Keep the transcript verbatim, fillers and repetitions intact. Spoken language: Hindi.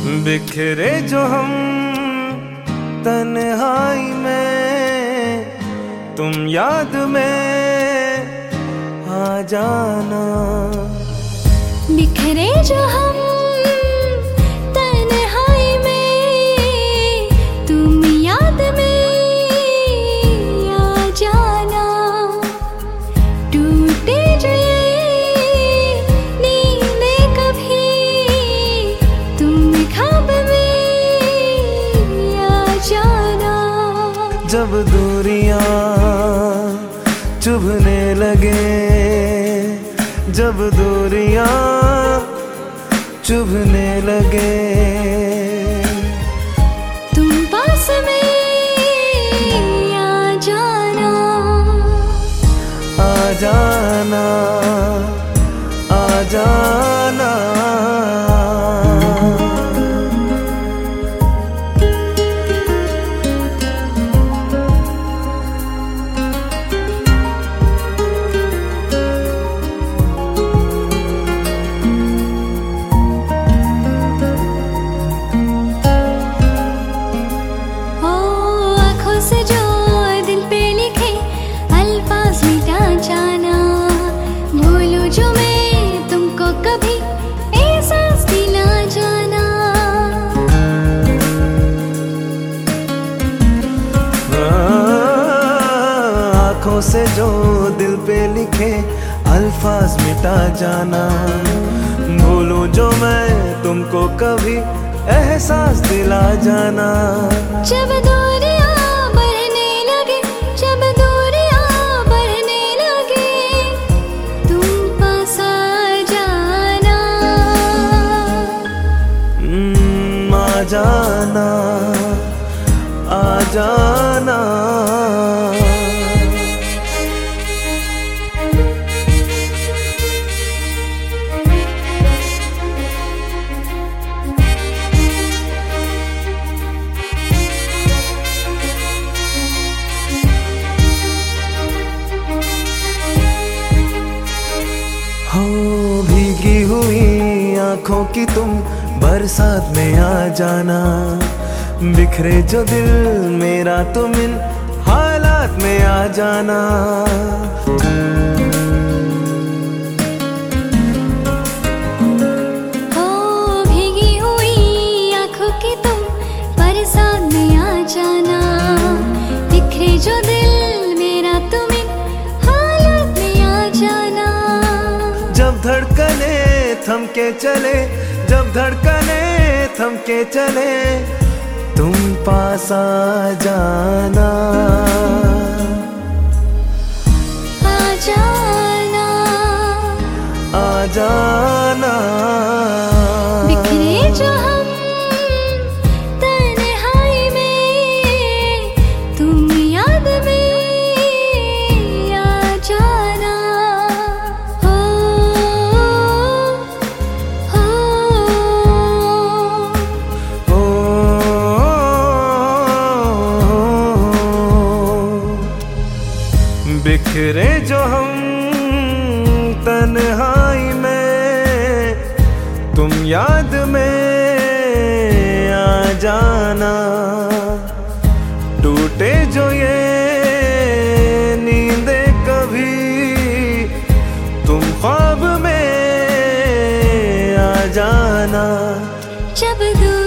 बिखरे जो हम तन्हाई में, तुम याद में आ जाना। बिखरे जो हम तन्हाई में, तुम याद में आ जाना। टूटे जो ये नींदें कभी, तुम ख्वाब में आ जाना। जब दूरियां चुभने लगे, जब दूरियां चुभने लगे, तुम पास में आ जाना। आ जाना, आ जाना। आँखों से जो दिल पे लिखे अल्फाज मिटा जाना। भूलूं जो मैं तुमको कभी एहसास दिला जाना। जब दूरियां बढ़ने लगे, जब दूरियां बढ़ने लगे, तुम पास आ जाना। आ जाना, आ जाना। हो भीगी हुई आंखों की तुम बरसात में आ जाना। बिखरे जो दिल मेरा तुम इन हालात में आ जाना। हो भीगी हुई आंखों की तुम बरसात में आ जाना। बिखरे जो दिल मेरा तुम इन हालात में आ जाना। जब धड़कने थम के चले, जब धड़कने थम के चले, तुम पास आ जाना। आ जाना, आ जाना। बिखरे जो हम तन्हाई में, तुम याद में आ जाना। हो बिखरे जो हम तन्हाई में, तुम याद में आ जाना। टूटे जो ये नींदें कभी, तुम ख्वाब में आ जाना। जब दूर